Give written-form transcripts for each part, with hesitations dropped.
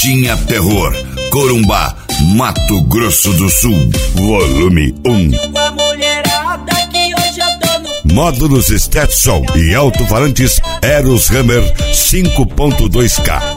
Carretinha Terror, Corumbá, Mato Grosso do Sul, volume 1. Módulos Stetson e alto-falantes Eros Hammer 5.2K.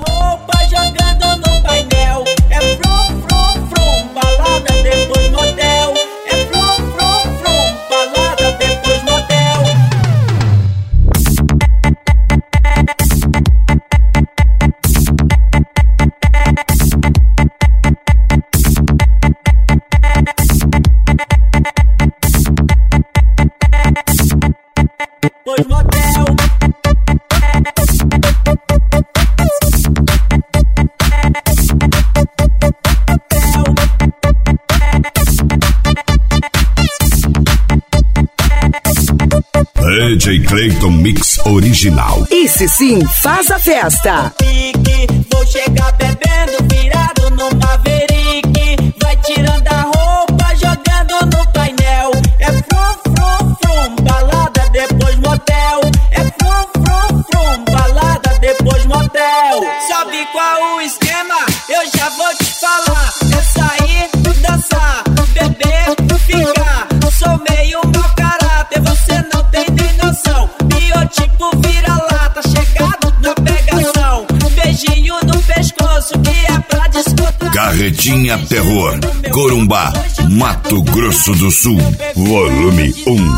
DJ Clayton Mix original. Esse sim faz a festa. Vou chegar bebendo, virado no Maverick. Vai tirando a roupa, jogando no painel. É frum, frum, frum, balada, depois motel. É frum, frum, frum, balada, depois motel. Sabe qual o esquema? Eu já vou te falar. É sair, dançar, beber, ficar. Sou meio mau caráter, você não tem nem noção. Biotipo vira-lata, chegado na pegação. Beijinho no pescoço que é pra descontar. Carretinha Terror, Corumbá, Mato Grosso do Sul, volume 1.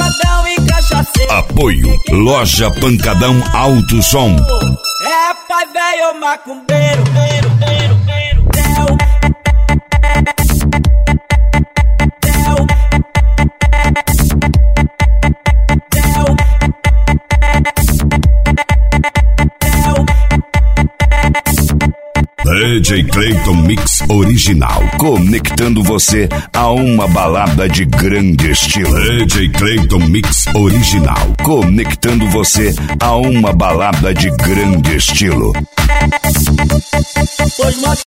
Apoio Loja Pancadão Alto Som. É pai velho macumbeiro. DJ Clayton Mix original, conectando você a uma balada de grande estilo. DJ Clayton Mix original, conectando você a uma balada de grande estilo.